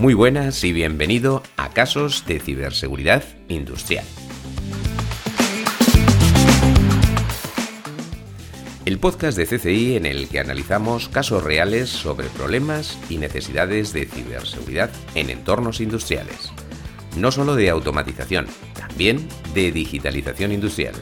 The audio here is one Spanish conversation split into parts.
Muy buenas y bienvenido a Casos de Ciberseguridad Industrial. El podcast de CCI en el que analizamos casos reales sobre problemas y necesidades de ciberseguridad en entornos industriales. No solo de automatización, también de digitalización industrial.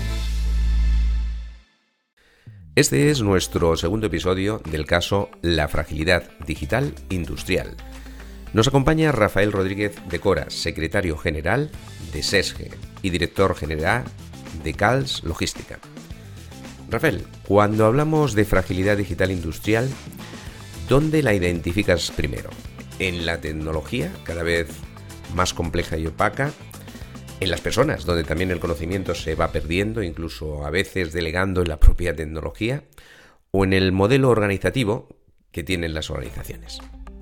Este es nuestro segundo episodio del caso La fragilidad digital industrial. Nos acompaña Rafael Rodríguez de Cora, secretario general de SESGE y director general de CALS Logística. Rafael, cuando hablamos de fragilidad digital industrial, ¿dónde la identificas primero? ¿En la tecnología, cada vez más compleja y opaca? ¿En las personas, donde también el conocimiento se va perdiendo, incluso a veces delegando en la propia tecnología? ¿O en el modelo organizativo que tienen las organizaciones?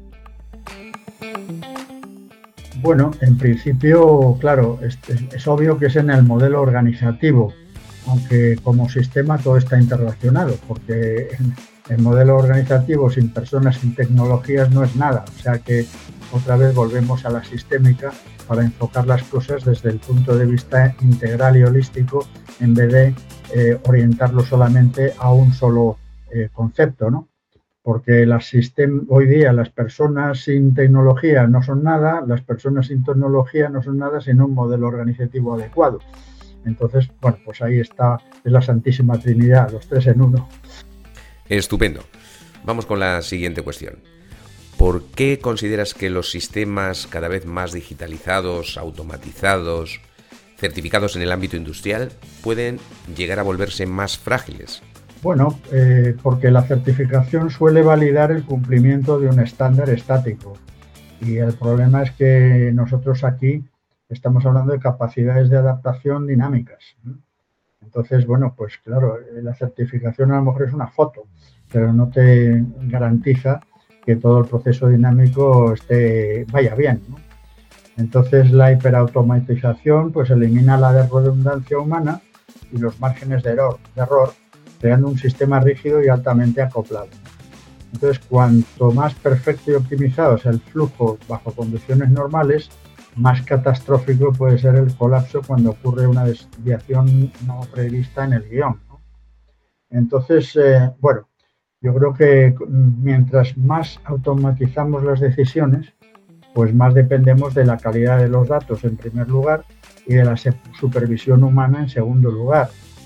Bueno, en principio, claro, es obvio que es en el modelo organizativo, aunque como sistema todo está interrelacionado, porque el modelo organizativo sin personas, sin tecnologías no es nada. O sea que otra vez volvemos a la sistémica para enfocar las cosas desde el punto de vista integral y holístico en vez de orientarlo solamente a un solo concepto, ¿no? Porque hoy día las personas sin tecnología no son nada, las personas sin tecnología no son nada sin un modelo organizativo adecuado. Entonces, bueno, pues ahí está, es la Santísima Trinidad, los tres en uno. Estupendo. Vamos con la siguiente cuestión. ¿Por qué consideras que los sistemas cada vez más digitalizados, automatizados, certificados en el ámbito industrial pueden llegar a volverse más frágiles? Bueno, porque la certificación suele validar el cumplimiento de un estándar estático. Y el problema es que nosotros aquí estamos hablando de capacidades de adaptación dinámicas. Entonces, bueno, pues claro, la certificación a lo mejor es una foto, pero no te garantiza que todo el proceso dinámico vaya bien, ¿no? Entonces, la hiperautomatización pues elimina la redundancia humana y los márgenes de error, creando un sistema rígido y altamente acoplado. Entonces, cuanto más perfecto y optimizado es el flujo bajo condiciones normales, más catastrófico puede ser el colapso cuando ocurre una desviación no prevista en el guión, ¿no? Entonces, bueno, yo creo que mientras más automatizamos las decisiones, pues más dependemos de la calidad de los datos en primer lugar y de la supervisión humana en segundo lugar.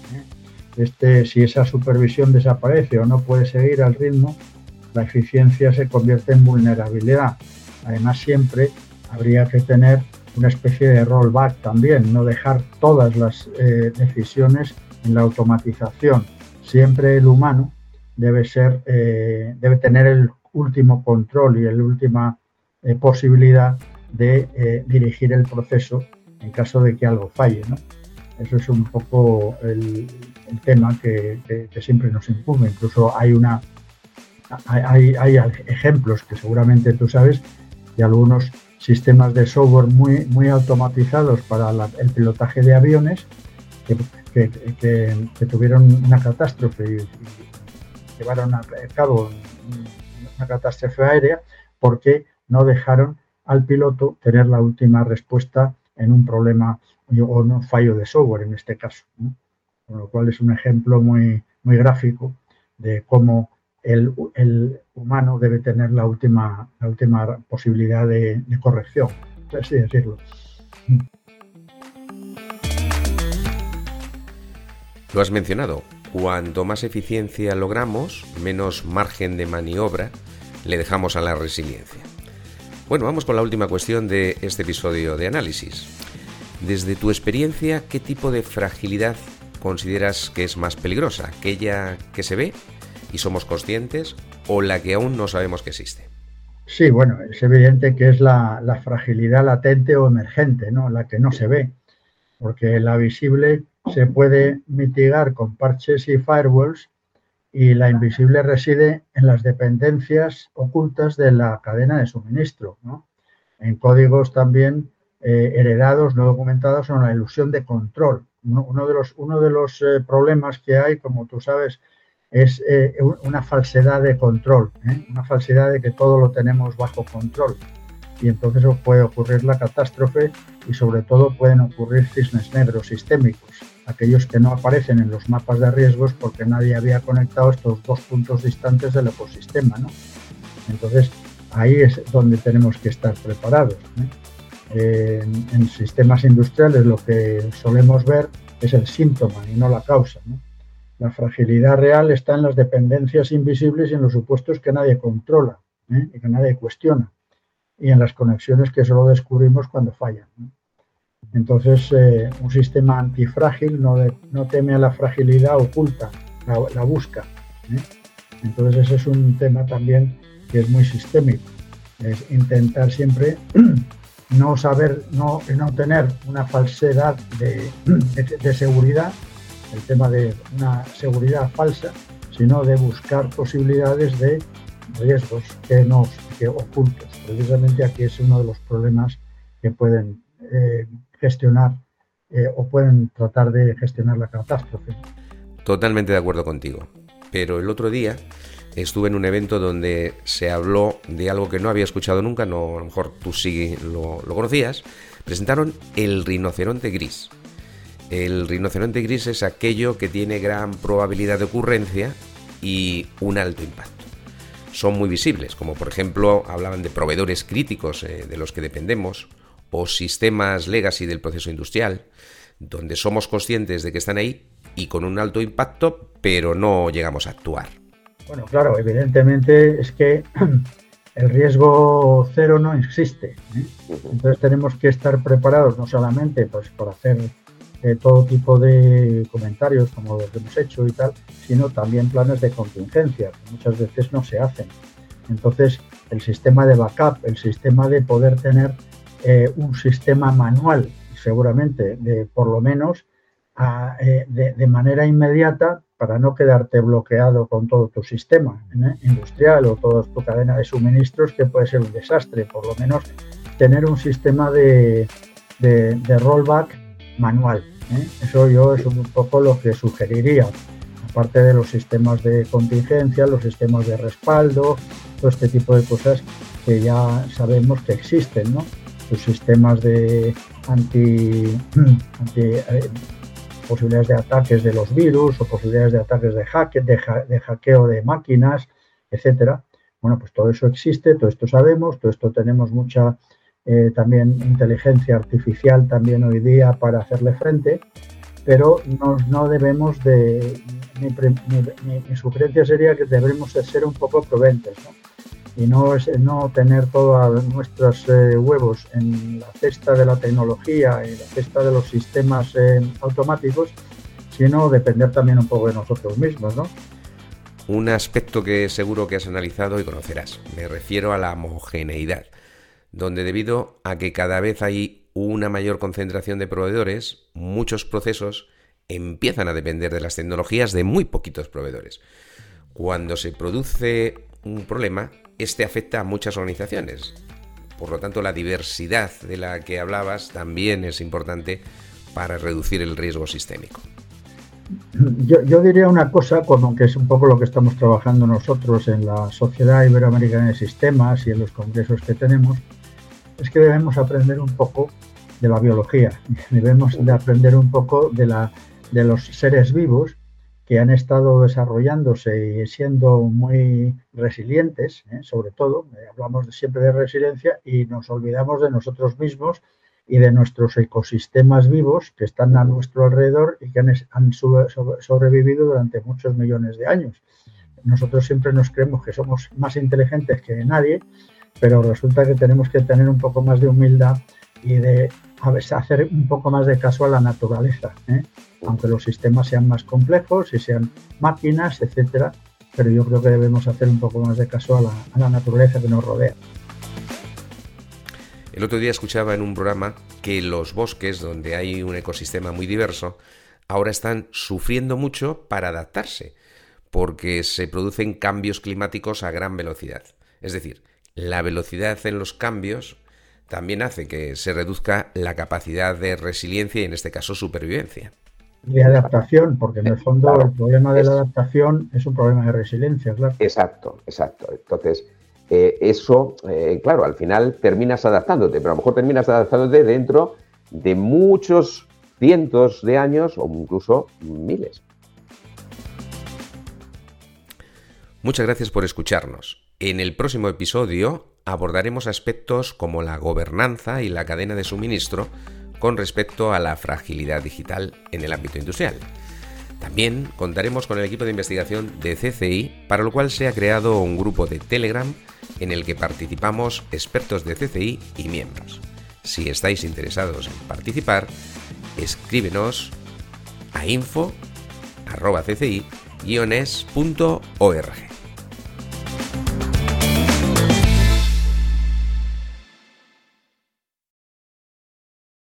Si esa supervisión desaparece o no puede seguir al ritmo, la eficiencia se convierte en vulnerabilidad. Además, siempre habría que tener una especie de rollback también, no dejar todas las decisiones en la automatización. Siempre el humano debe tener el último control y la última posibilidad de dirigir el proceso en caso de que algo falle, ¿no? Eso es un poco el tema que siempre nos incumbe. Incluso hay ejemplos que seguramente tú sabes de algunos sistemas de software muy automatizados para el pilotaje de aviones que tuvieron una catástrofe y llevaron a cabo una catástrofe aérea porque no dejaron al piloto tener la última respuesta en un problema o un fallo de software en este caso, ¿no? Con lo cual es un ejemplo muy gráfico de cómo el humano debe tener la última posibilidad de corrección, por así decirlo. Lo has mencionado, cuanto más eficiencia logramos, menos margen de maniobra le dejamos a la resiliencia. Bueno, vamos con la última cuestión de este episodio de análisis. Desde tu experiencia, ¿qué tipo de fragilidad consideras que es más peligrosa? ¿Aquella que se ve y somos conscientes o la que aún no sabemos que existe? Sí, bueno, es evidente que es la fragilidad latente o emergente, ¿no? La que no se ve, porque la visible se puede mitigar con parches y firewalls y la invisible reside en las dependencias ocultas de la cadena de suministro, ¿no? En códigos también heredados, no documentados, o en la ilusión de control. Uno de los problemas que hay, como tú sabes, es una falsedad de control, una falsedad de que todo lo tenemos bajo control. y entonces puede ocurrir la catástrofe y sobre todo pueden ocurrir cisnes negros sistémicos, aquellos que no aparecen en los mapas de riesgos porque nadie había conectado estos dos puntos distantes del ecosistema, ¿no? Entonces ahí es donde tenemos que estar preparados, ¿no? En sistemas industriales lo que solemos ver es el síntoma y no la causa, ¿no? La fragilidad real está en las dependencias invisibles y en los supuestos que nadie controla, y que nadie cuestiona, y en las conexiones que solo descubrimos cuando fallan, ¿no? Entonces, un sistema antifrágil no teme a la fragilidad oculta, la busca, ¿eh? Entonces, ese es un tema también que es muy sistémico. Es intentar siempre no tener una falsedad de seguridad, el tema de una seguridad falsa, sino de buscar posibilidades de riesgos que ocultos. Precisamente aquí es uno de los problemas que pueden gestionar o pueden tratar de gestionar la catástrofe. Totalmente de acuerdo contigo. Pero el otro día estuve en un evento donde se habló de algo que no había escuchado nunca, no, a lo mejor tú sí lo conocías. Presentaron el rinoceronte gris. El rinoceronte gris es aquello que tiene gran probabilidad de ocurrencia y un alto impacto. Son muy visibles, como por ejemplo hablaban de proveedores críticos de los que dependemos o sistemas legacy del proceso industrial, donde somos conscientes de que están ahí y con un alto impacto, pero no llegamos a actuar. Bueno, claro, evidentemente es que el riesgo cero no existe, ¿eh? Entonces tenemos que estar preparados no solamente pues, por hacer todo tipo de comentarios como los que hemos hecho y tal, sino también planes de contingencia, que muchas veces no se hacen. Entonces, el sistema de backup, el sistema de poder tener un sistema manual, seguramente, por lo menos de manera inmediata, para no quedarte bloqueado con todo tu sistema industrial o toda tu cadena de suministros, que puede ser un desastre. Por lo menos tener un sistema de rollback manual. Eso es un poco lo que sugeriría, aparte de los sistemas de contingencia, los sistemas de respaldo, todo este tipo de cosas que ya sabemos que existen, ¿no? Los sistemas de posibilidades de ataques de los virus o posibilidades de ataques de hackeo de máquinas, etcétera. Bueno, pues todo eso existe, todo esto sabemos, todo esto tenemos mucha también inteligencia artificial también hoy día para hacerle frente, pero no debemos de, mi sugerencia sería que debemos de ser un poco prudentes, ¿no? Y no tener todos nuestros huevos en la cesta de la tecnología y la cesta de los sistemas automáticos, sino depender también un poco de nosotros mismos, ¿no? Un aspecto que seguro que has analizado y conocerás. Me refiero a la homogeneidad, donde debido a que cada vez hay una mayor concentración de proveedores, muchos procesos empiezan a depender de las tecnologías de muy poquitos proveedores. Cuando se produce un problema, este afecta a muchas organizaciones. Por lo tanto, la diversidad de la que hablabas también es importante para reducir el riesgo sistémico. Yo diría una cosa, como que es un poco lo que estamos trabajando nosotros en la Sociedad Iberoamericana de Sistemas y en los congresos que tenemos, es que debemos aprender un poco de la biología, debemos de aprender un poco de los seres vivos que han estado desarrollándose y siendo muy resilientes, sobre todo, hablamos siempre de resiliencia y nos olvidamos de nosotros mismos y de nuestros ecosistemas vivos que están a nuestro alrededor y que han sobrevivido durante muchos millones de años. Nosotros siempre nos creemos que somos más inteligentes que nadie, pero resulta que tenemos que tener un poco más de humildad y de hacer un poco más de caso a la naturaleza, aunque los sistemas sean más complejos y sean máquinas, etcétera, pero yo creo que debemos hacer un poco más de caso a la naturaleza que nos rodea. El otro día escuchaba en un programa que los bosques, donde hay un ecosistema muy diverso, ahora están sufriendo mucho para adaptarse, porque se producen cambios climáticos a gran velocidad. Es decir, la velocidad en los cambios también hace que se reduzca la capacidad de resiliencia y, en este caso, supervivencia. De adaptación, porque en el fondo el problema de la adaptación es un problema de resiliencia, claro. Exacto. Entonces, claro, al final terminas adaptándote, pero a lo mejor terminas adaptándote dentro de muchos cientos de años o incluso miles. Muchas gracias por escucharnos. En el próximo episodio abordaremos aspectos como la gobernanza y la cadena de suministro con respecto a la fragilidad digital en el ámbito industrial. También contaremos con el equipo de investigación de CCI, para lo cual se ha creado un grupo de Telegram en el que participamos expertos de CCI y miembros. Si estáis interesados en participar, escríbenos a info@cci-es.org.